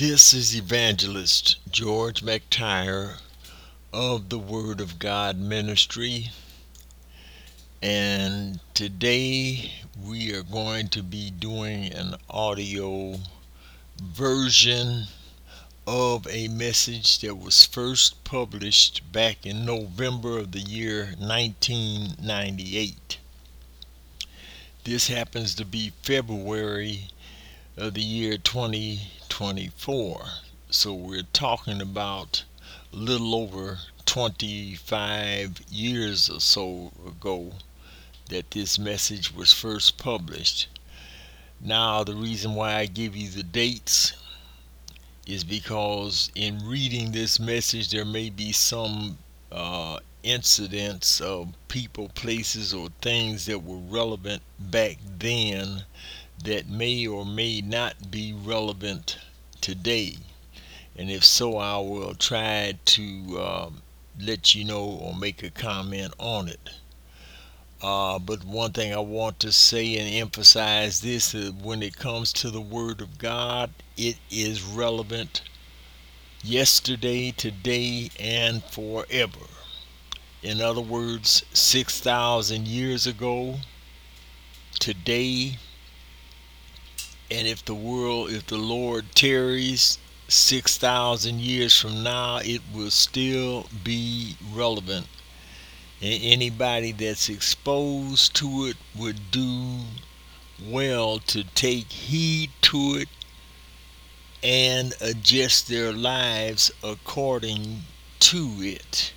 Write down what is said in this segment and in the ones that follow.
This is Evangelist George McTire of the Word of God Ministry, and today we are going to be doing an audio version of a message that was first published back in November of the year 1998. This happens to be February of the year 2024. So we're talking about a little over 25 years or so ago that this message was first published. Now, the reason why I give you the dates is because in reading this message, there may be some incidents of people, places, or things that were relevant back then that may or may not be relevant today. And if so, I will try to let you know or make a comment on it. But one thing I want to say and emphasize this is when it comes to the Word of God, it is relevant yesterday, today, and forever. In other words, 6,000 years ago, today, and if the Lord tarries 6,000 years from now, it will still be relevant. And anybody that's exposed to it would do well to take heed to it and adjust their lives according to it.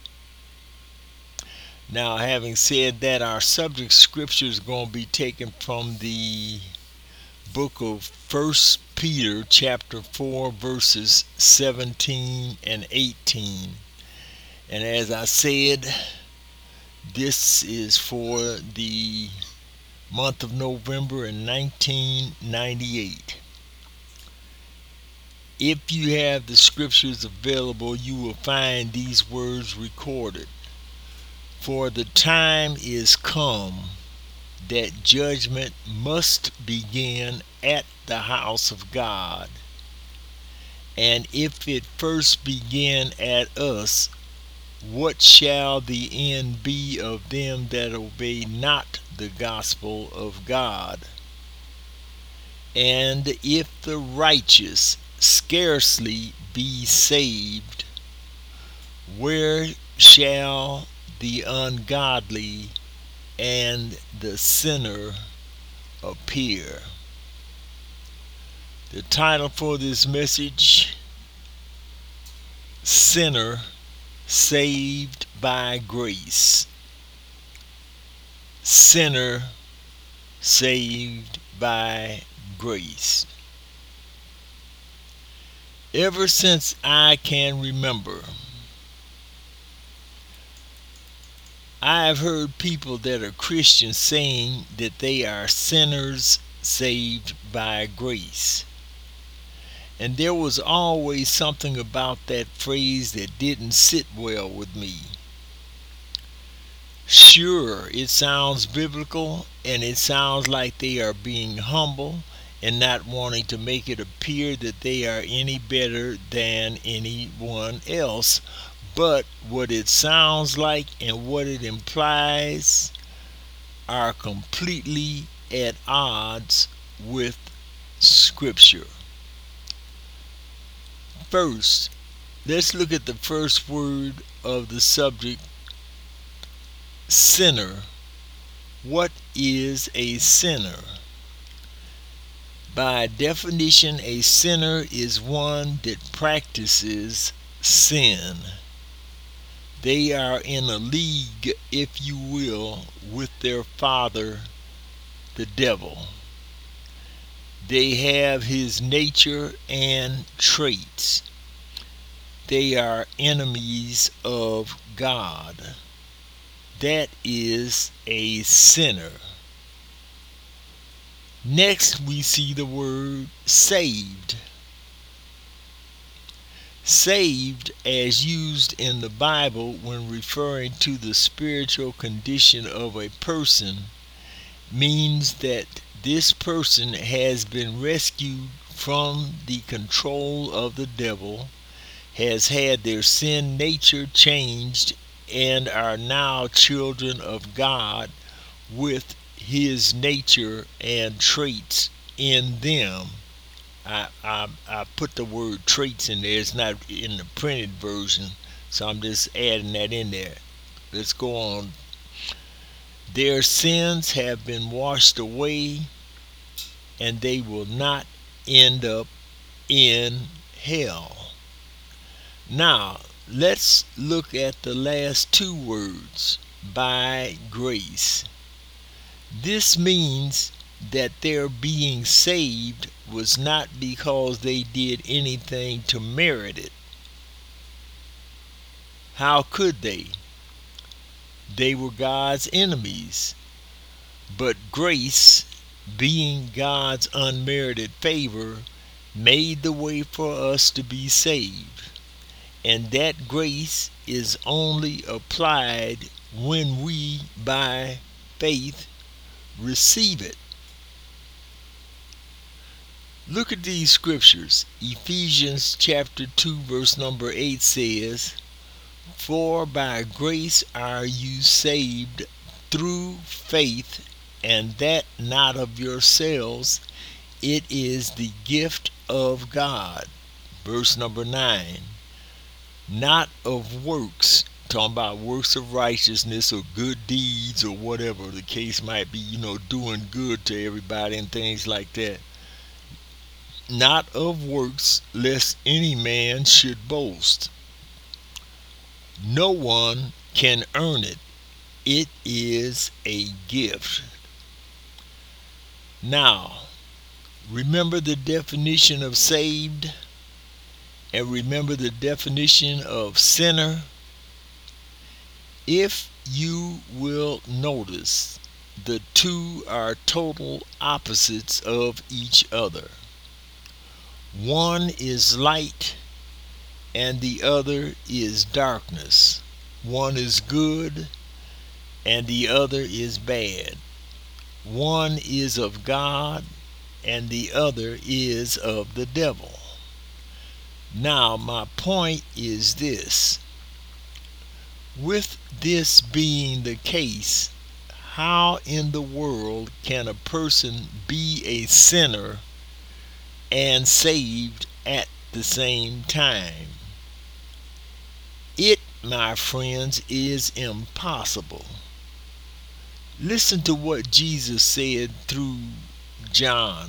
Now, having said that, our subject scripture is going to be taken from the book of 1 Peter chapter 4 verses 17 and 18. And as I said, this is for the month of November in 1998. If you have the scriptures available, you will find these words recorded. For the time is come that judgment must begin at the house of God. And if it first begin at us, what shall the end be of them that obey not the gospel of God? And if the righteous scarcely be saved, where shall the ungodly and the sinner appear? The title for this message: Sinner Saved by Grace. Sinner saved by grace. Ever since I can remember, I have heard people that are Christians saying that they are sinners saved by grace. And there was always something about that phrase that didn't sit well with me. Sure, it sounds biblical, and it sounds like they are being humble and not wanting to make it appear that they are any better than anyone else. But what it sounds like and what it implies are completely at odds with Scripture. First, let's look at the first word of the subject: sinner. What is a sinner? By definition, a sinner is one that practices sin. They are in a league, if you will, with their father, the devil. They have his nature and traits. They are enemies of God. That is a sinner. Next, we see the word saved. Saved, as used in the Bible when referring to the spiritual condition of a person, means that this person has been rescued from the control of the devil, has had their sin nature changed, and are now children of God with his nature and traits in them. I put the word traits in there. It's not in the printed version, so I'm just adding that in there. Let's go on. Their sins have been washed away, and they will not end up in hell. Now, let's look at the last two words, by grace. This means that their being saved was not because they did anything to merit it. How could they? They were God's enemies. But grace, being God's unmerited favor, made the way for us to be saved. And that grace is only applied when we, by faith, receive it. Look at these scriptures. Ephesians chapter 2 verse number 8 says, "For by grace are you saved through faith, and that not of yourselves, it is the gift of God." Verse number 9, "Not of works," talking about works of righteousness or good deeds or whatever the case might be, doing good to everybody and things like that. "Not of works, lest any man should boast." No one can earn it. It is a gift. Now, remember the definition of saved, and remember the definition of sinner. If you will notice, the two are total opposites of each other. One is light and the other is darkness. One is good and the other is bad. One is of God and the other is of the devil. Now, my point is this. With this being the case, how in the world can a person be a sinner and saved at the same time? It, my friends, is impossible. Listen to what Jesus said through John.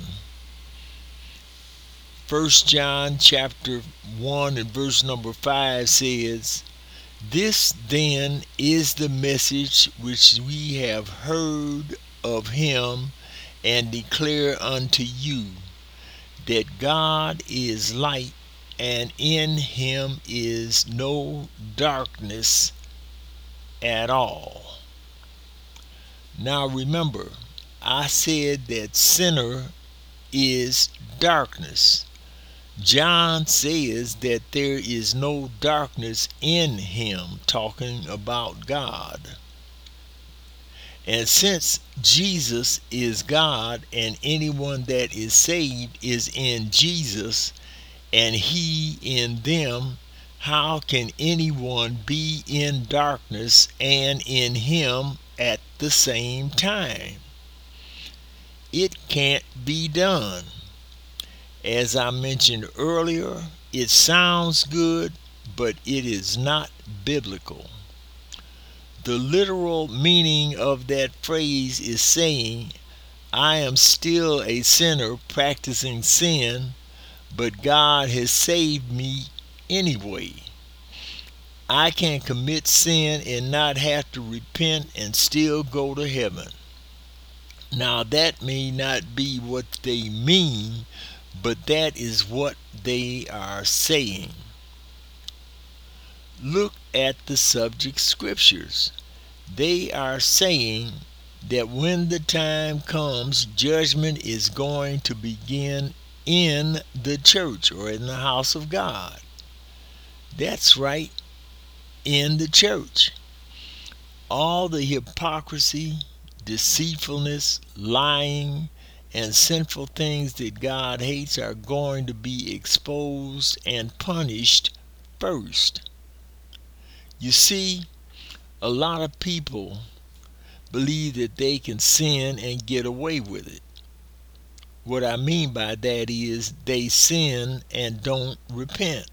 1 John chapter 1 and verse number 5 says, "This then is the message which we have heard of him and declare unto you, that God is light, and in him is no darkness at all." Now remember, I said that sinner is darkness. John says that there is no darkness in him, talking about God. And since Jesus is God and anyone that is saved is in Jesus and he in them, how can anyone be in darkness and in him at the same time? It can't be done. As I mentioned earlier, it sounds good, but it is not biblical. The literal meaning of that phrase is saying, I am still a sinner practicing sin, but God has saved me anyway. I can commit sin and not have to repent and still go to heaven. Now that may not be what they mean, but that is what they are saying. Look at the subject scriptures. They are saying that when the time comes, judgment is going to begin in the church or in the house of God. That's right, in the church. All the hypocrisy, deceitfulness, lying, and sinful things that God hates are going to be exposed and punished first. You see, a lot of people believe that they can sin and get away with it. What I mean by that is they sin and don't repent.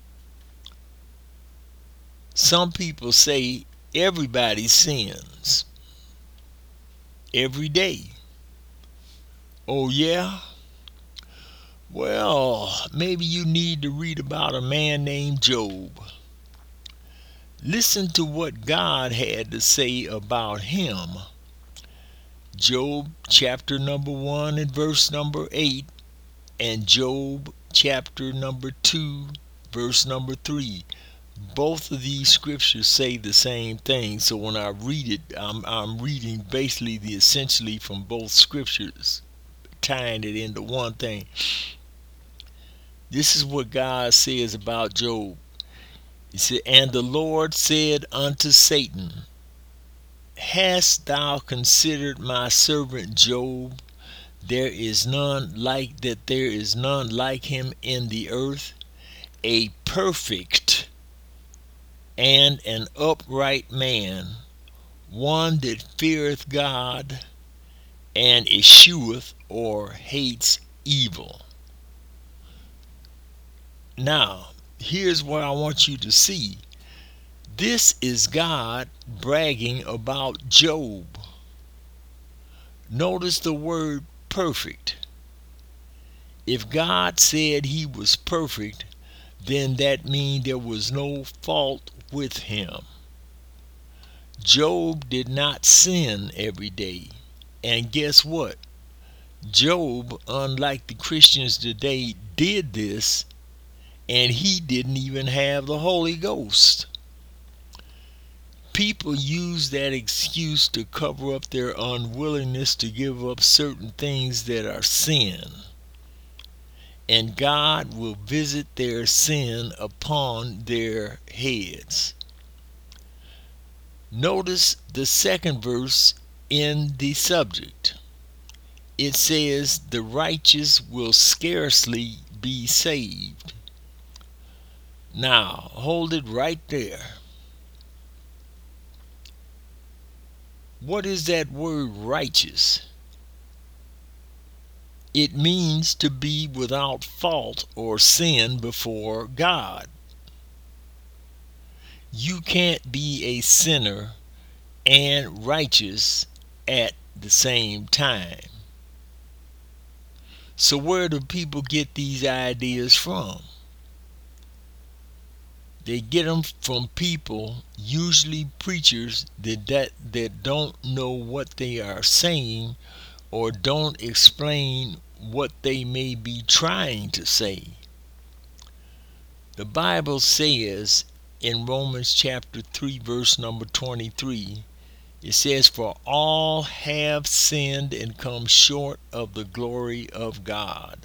Some people say everybody sins every day. Oh, yeah? Well, maybe you need to read about a man named Job. Listen to what God had to say about him. Job chapter number 1 and verse number 8, and Job chapter number 2 verse number 3. Both of these scriptures say the same thing, so when I read it, I'm reading basically essentially from both scriptures, tying it into one thing. This is what God says about Job. He said, "And the Lord said unto Satan, Hast thou considered my servant Job? There is none like him in the earth, a perfect and an upright man, one that feareth God and escheweth or hates evil." Now, here's what I want you to see. This is God bragging about Job. Notice the word perfect. If God said he was perfect, then that means there was no fault with him. Job did not sin every day. And guess what? Job, unlike the Christians today, did this, and he didn't even have the Holy Ghost. People use that excuse to cover up their unwillingness to give up certain things that are sin. And God will visit their sin upon their heads. Notice the second verse in the subject. It says, "The righteous will scarcely be saved." Now, hold it right there. What is that word righteous? It means to be without fault or sin before God. You can't be a sinner and righteous at the same time. So where do people get these ideas from? They get them from people, usually preachers, that don't know what they are saying or don't explain what they may be trying to say. The Bible says in Romans chapter 3 verse number 23, it says, "For all have sinned and come short of the glory of God."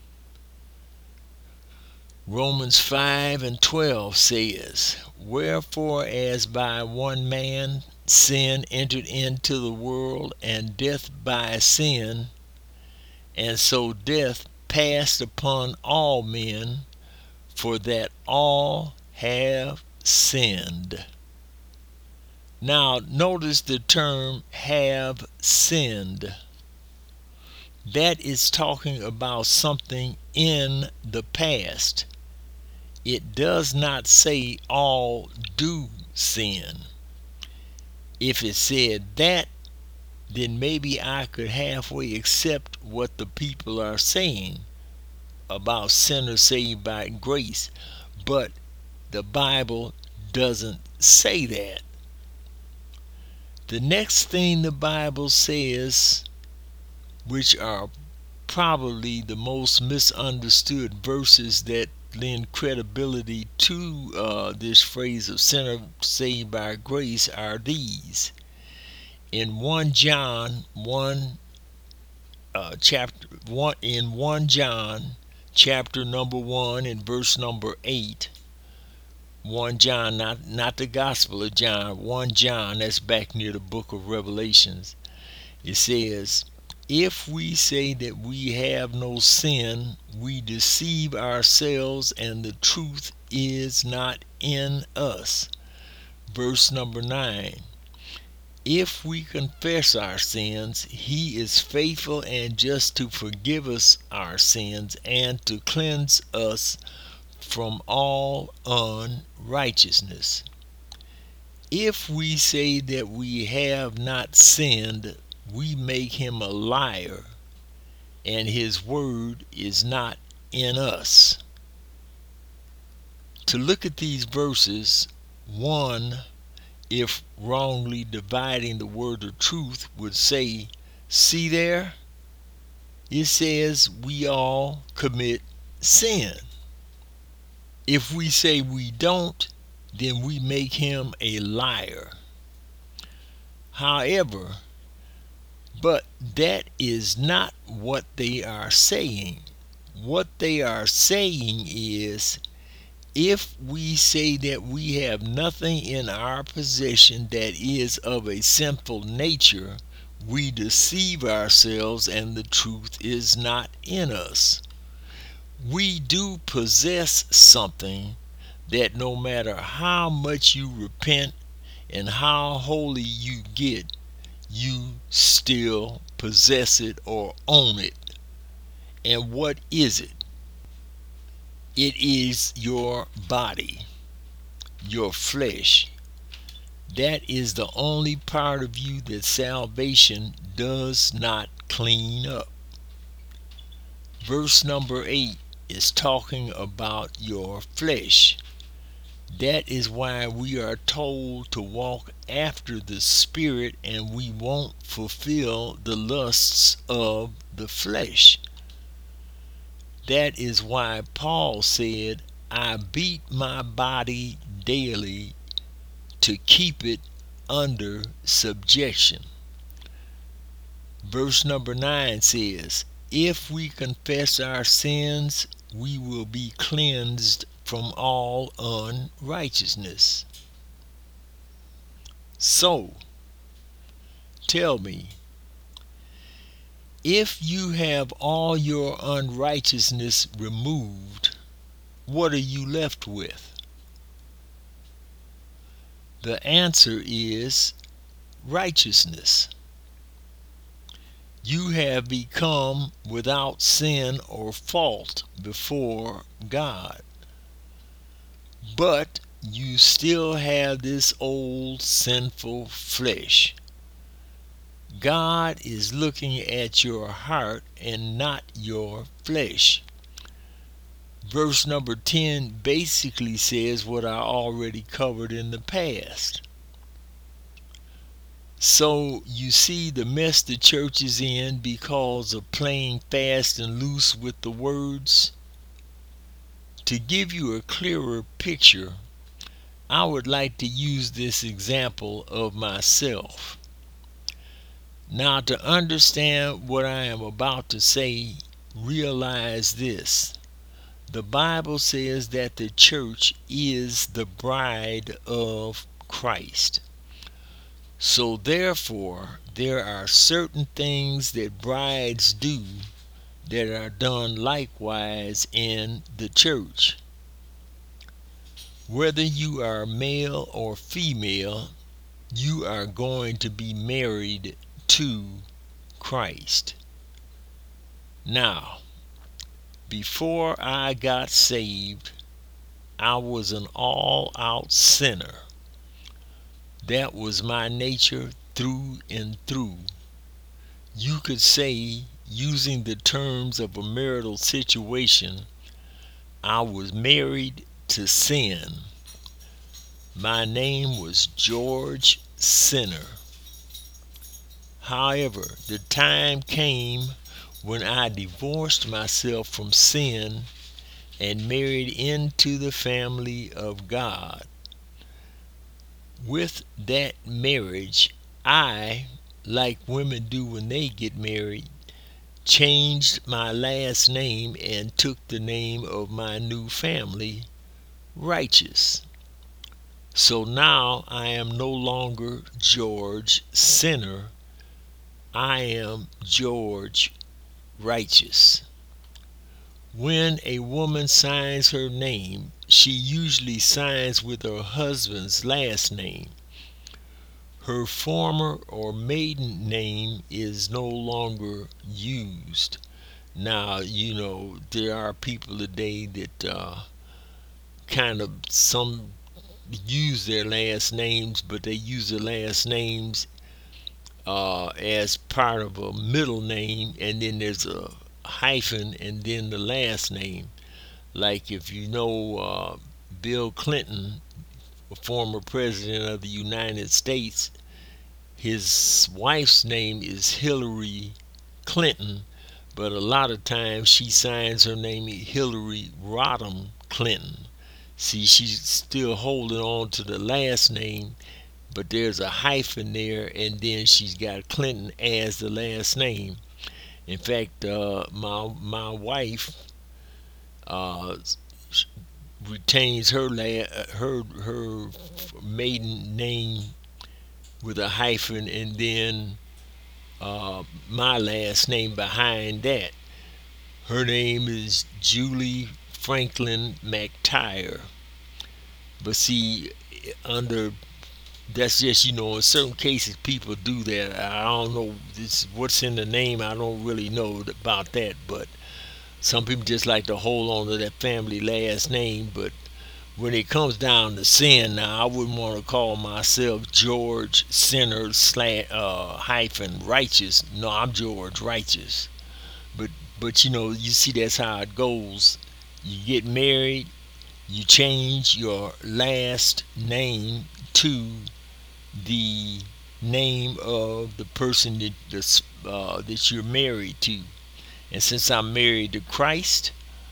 Romans 5 and 12 says, "Wherefore as by one man sin entered into the world, and death by sin, and so death passed upon all men, for that all have sinned." Now notice the term "have sinned." That is talking about something in the past. It does not say all do sin. If it said that, then maybe I could halfway accept what the people are saying about sinners saved by grace. But the Bible doesn't say that. The next thing the Bible says, which are probably the most misunderstood verses that lend credibility to this phrase of sinner saved by grace, are these. In 1 John chapter number 1 and verse number 8, 1 John, not the Gospel of John, 1 John, that's back near the book of Revelations. It says, If we say that we have no sin, we deceive ourselves and the truth is not in us. Verse number 9. If we confess our sins, he is faithful and just to forgive us our sins and to cleanse us from all unrighteousness. If we say that we have not sinned, we make him a liar, and his word is not in us. To look at these verses, one, if wrongly dividing the word of truth, would say, see there? It says we all commit sin. If we say we don't, then we make him a liar. However, but that is not what they are saying. What they are saying is, if we say that we have nothing in our possession that is of a sinful nature, we deceive ourselves and the truth is not in us. We do possess something that no matter how much you repent and how holy you get, you still possess it or own it. And what is it? It is your body, your flesh. That is the only part of you that salvation does not clean up. Verse number 8 is talking about your flesh. That is why we are told to walk after the Spirit and we won't fulfill the lusts of the flesh. That is why Paul said, I beat my body daily to keep it under subjection. Verse number 9 says, if we confess our sins, we will be cleansed from all unrighteousness. So, tell me, if you have all your unrighteousness removed, what are you left with? The answer is righteousness. You have become without sin or fault before God. But you still have this old sinful flesh. God is looking at your heart and not your flesh. Verse number 10 basically says what I already covered in the past. So you see the mess the church is in because of playing fast and loose with the words. To give you a clearer picture, I would like to use this example of myself. Now, to understand what I am about to say, realize this. The Bible says that the church is the bride of Christ. So therefore, there are certain things that brides do that are done likewise in the church. Whether you are male or female, you are going to be married to Christ. Now, before I got saved, I was an all-out sinner. That was my nature through and through. You could say, using the terms of a marital situation, I was married to sin. My name was George Sinner. However, the time came when I divorced myself from sin and married into the family of God. With that marriage, I, like women do when they get married, changed my last name and took the name of my new family, Righteous. So now I am no longer George Sinner, I am George Righteous. When a woman signs her name, she usually signs with her husband's last name. Her former or maiden name is no longer used. Now, there are people today that kind of some use their last names, but they use their last names as part of a middle name, and then there's a hyphen, and then the last name. Like if you know Bill Clinton, a former president of the United States, his wife's name is Hillary Clinton, but a lot of times she signs her name Hillary Rodham Clinton. See, she's still holding on to the last name, but there's a hyphen there, and then she's got Clinton as the last name. In fact, my wife uh, retains her maiden name with a hyphen, and then my last name behind that. Her name is Julie Franklin McTire. But see, under that's just in certain cases people do that. I don't know this what's in the name. I don't really know about that, but some people just like to hold on to that family last name. But when it comes down to sin, now I wouldn't want to call myself George Sinner hyphen Righteous. No, I'm George Righteous. But you see that's how it goes. You get married, you change your last name to the name of the person that you're married to. And since I'm married to Christ,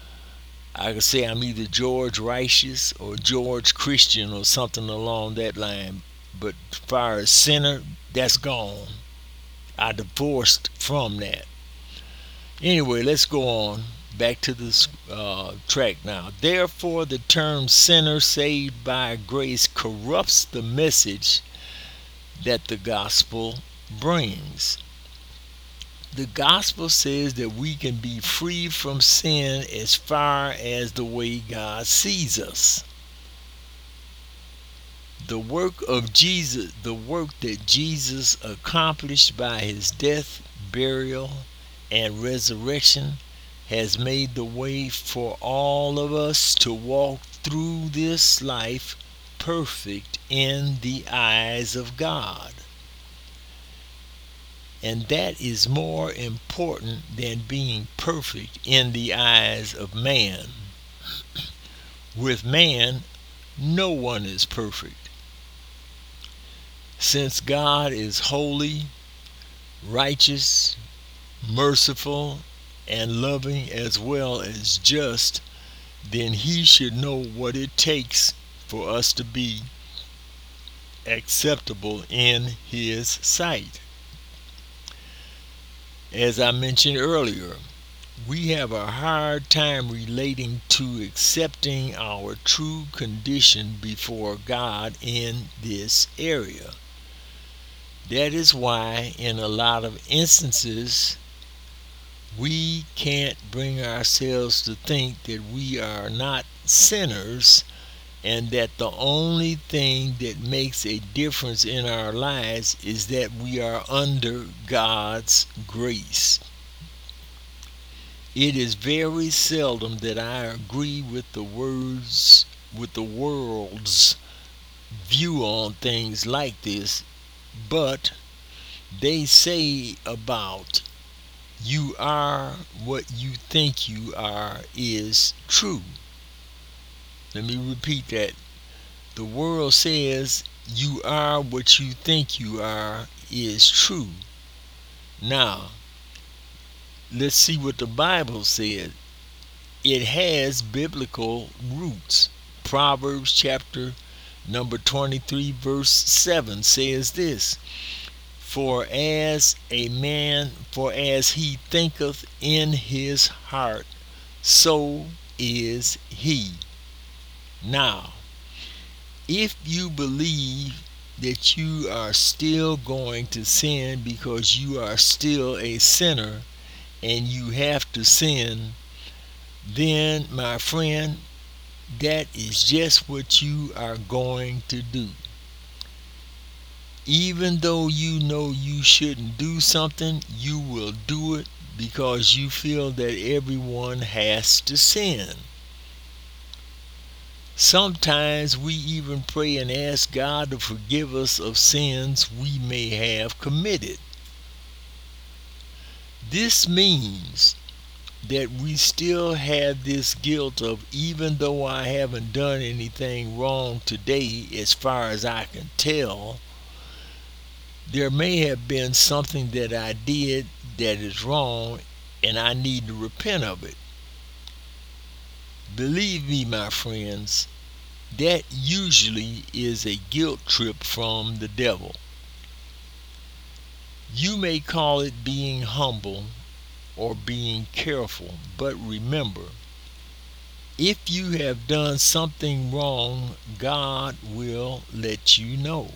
I could say I'm either George Righteous or George Christian or something along that line. But as far as sinner, that's gone. I divorced from that. Anyway, let's go on back to this track now. Therefore, the term sinner saved by grace corrupts the message that the gospel brings. The gospel says that we can be free from sin as far as the way God sees us. The work that Jesus accomplished by his death, burial, and resurrection has made the way for all of us to walk through this life perfect in the eyes of God. And that is more important than being perfect in the eyes of man. With man, no one is perfect. Since God is holy, righteous, merciful, and loving as well as just, then he should know what it takes for us to be acceptable in his sight. As I mentioned earlier, we have a hard time relating to accepting our true condition before God in this area. That is why, in a lot of instances, we can't bring ourselves to think that we are not sinners and that the only thing that makes a difference in our lives is that we are under God's grace. It is very seldom that I agree with the world's view on things like this, but they say about you are what you think you are is true. Let me repeat that. The world says you are what you think you are is true. Now, let's see what the Bible said. It has biblical roots. Proverbs chapter number 23 verse 7 says this: For as he thinketh in his heart, so is he. Now, if you believe that you are still going to sin because you are still a sinner and you have to sin, then, my friend, that is just what you are going to do. Even though you know you shouldn't do something, you will do it because you feel that everyone has to sin. Sometimes we even pray and ask God to forgive us of sins we may have committed. This means that we still have this guilt of, even though I haven't done anything wrong today, as far as I can tell, there may have been something that I did that is wrong and I need to repent of it. Believe me, my friends, that usually is a guilt trip from the devil. You may call it being humble or being careful, but remember, if you have done something wrong, God will let you know.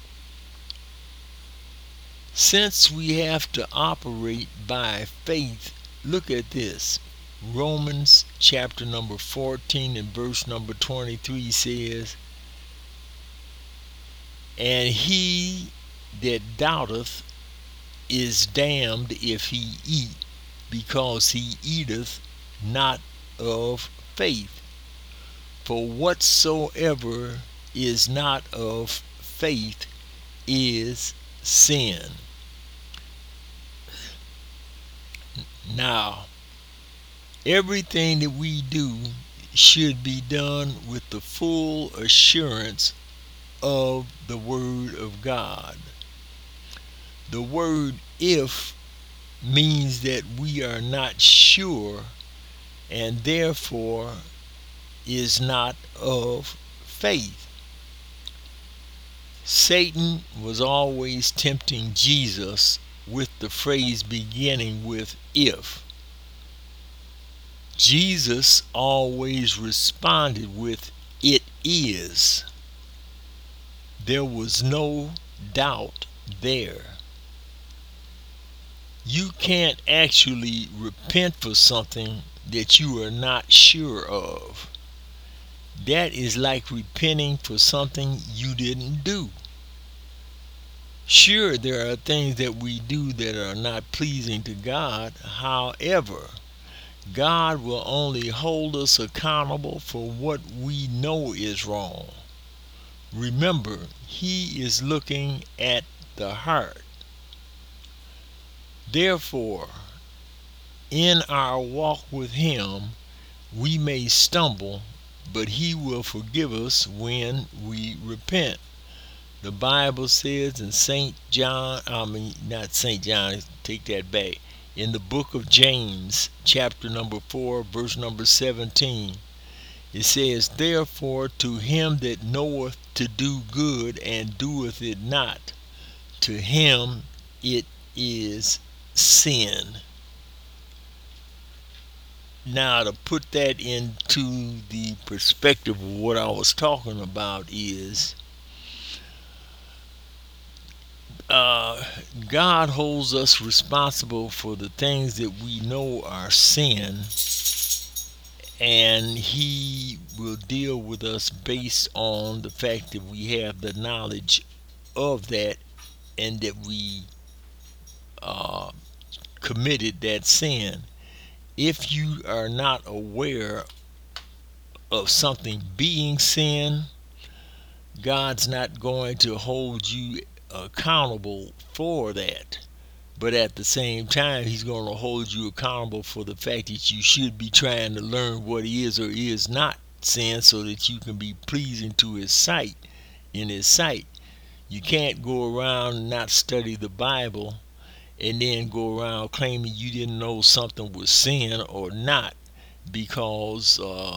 Since we have to operate by faith, look at this. Romans chapter number 14 and verse number 23 says, "And he that doubteth is damned if he eat, because he eateth not of faith. For whatsoever is not of faith is sin." Now, everything that we do should be done with the full assurance of the Word of God. The word "if" means that we are not sure and therefore is not of faith. Satan was always tempting Jesus with the phrase beginning with "if." Jesus always responded with "it is." There was no doubt there. You can't actually repent for something that you are not sure of. That is like repenting for something you didn't do. Sure, there are things that we do that are not pleasing to God. However, God will only hold us accountable for what we know is wrong. Remember, He is looking at the heart. Therefore, in our walk with Him, we may stumble, but He will forgive us when we repent. The Bible says in not St. John, take that back. In the book of James, chapter number 4, verse number 17, it says, "Therefore to him that knoweth to do good and doeth it not, to him it is sin." Now, to put that into the perspective of what I was talking about is, God holds us responsible for the things that we know are sin, and He will deal with us based on the fact that we have the knowledge of that and that we uh, committed that sin. If you are not aware of something being sin, God's not going to hold you accountable for that. But at the same time, He's going to hold you accountable for the fact that you should be trying to learn what is or is not sin so that you can be pleasing to His sight, in His sight. You can't go around and not study the Bible and then go around claiming you didn't know something was sin or not, because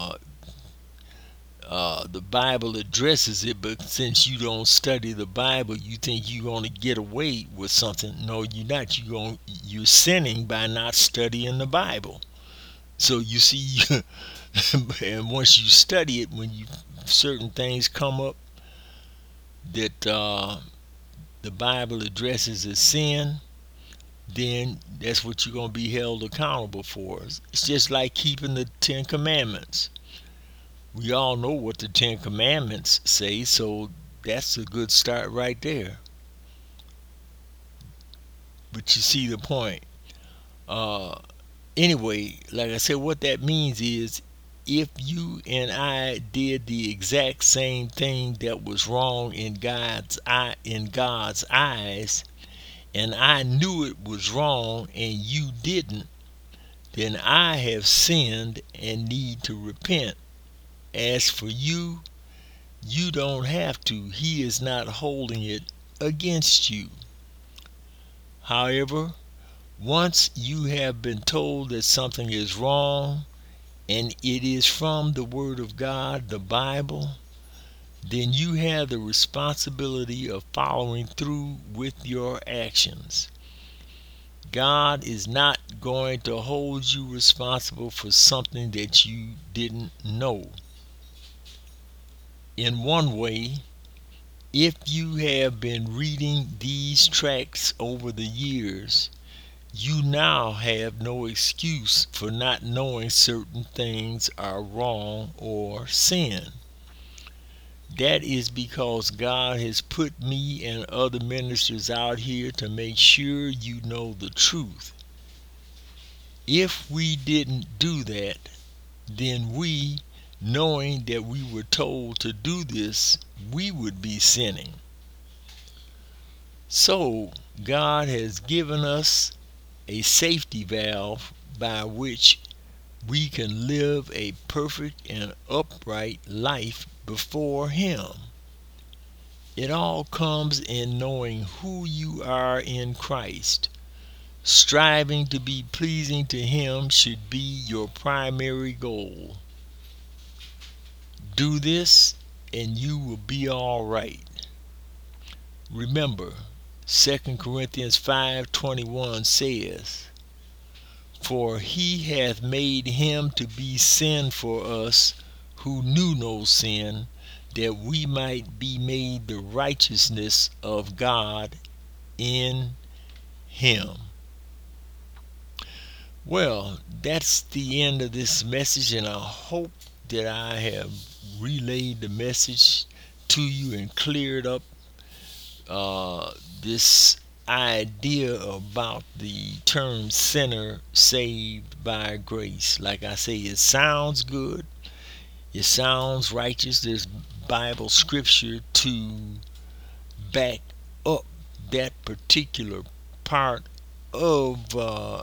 the Bible addresses it, but since you don't study the Bible, you think you're going to get away with something. No, you're not. You're sinning by not studying the Bible. So you see, and once you study it, when certain things come up, that the Bible addresses as sin, then that's what you're going to be held accountable for. It's just like keeping the Ten Commandments. We all know what the Ten Commandments say, so that's a good start right there. But you see the point. Uh, anyway, like I said, what that means is if you and I did the exact same thing that was wrong in God's eyes, and I knew it was wrong and you didn't, then I have sinned and need to repent. As for you, you don't have to. He is not holding it against you. However, once you have been told that something is wrong and it is from the Word of God, the Bible, then you have the responsibility of following through with your actions. God is not going to hold you responsible for something that you didn't know. In one way, if you have been reading these tracts over the years, you now have no excuse for not knowing certain things are wrong or sin. That is because God has put me and other ministers out here to make sure you know the truth. If we didn't do that, then we, knowing that we were told to do this, we would be sinning. So, God has given us a safety valve by which we can live a perfect and upright life before Him. It all comes in knowing who you are in Christ. Striving to be pleasing to Him should be your primary goal. Do this and you will be all right. Remember, 2 Corinthians 5:21 says, "For He hath made Him to be sin for us who knew no sin, that we might be made the righteousness of God in Him." Well, that's the end of this message, and I hope that I have relayed the message to you and cleared up this idea about the term sinner saved by grace. Like I say, it sounds good, it sounds righteous. There's Bible scripture to back up that particular part of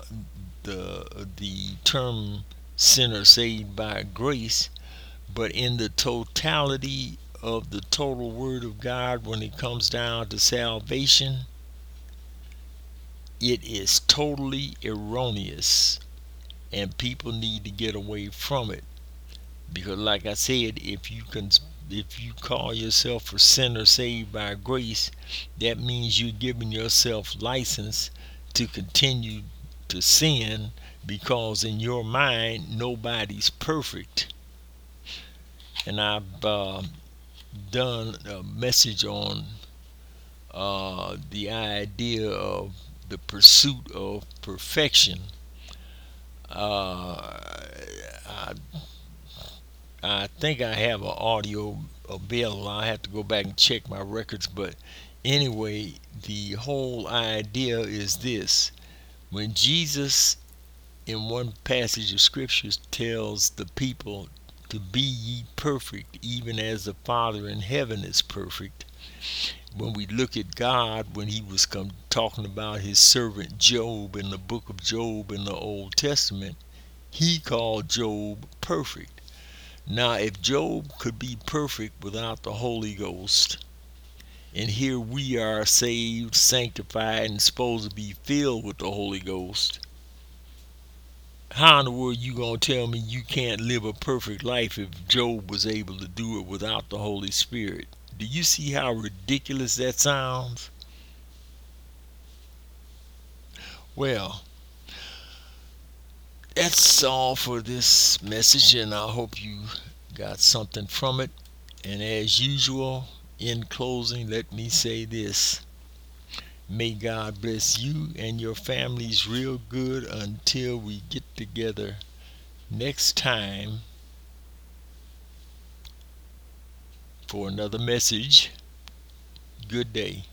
the term sinner saved by grace, but in the totality of the total Word of God, when it comes down to salvation, it is totally erroneous, and people need to get away from it. Because, like I said, if you call yourself a sinner saved by grace, that means you're giving yourself license to continue to sin, because in your mind nobody's perfect. And I've done a message on the idea of the pursuit of perfection. I, I think I have an audio available. I have to go back and check my records, but anyway, the whole idea is this: when Jesus, in one passage of scriptures, tells the people to be ye perfect, even as the Father in heaven is perfect. When we look at God, when He was talking about His servant Job in the book of Job in the Old Testament, He called Job perfect. Now, if Job could be perfect without the Holy Ghost, and here we are saved, sanctified, and supposed to be filled with the Holy Ghost, how in the world you gonna tell me you can't live a perfect life if Job was able to do it without the Holy Spirit? Do you see how ridiculous that sounds? Well, that's all for this message, and I hope you got something from it. And as usual, In closing, let me say this. May God bless you and your families real good until we get together next time for another message. Good day.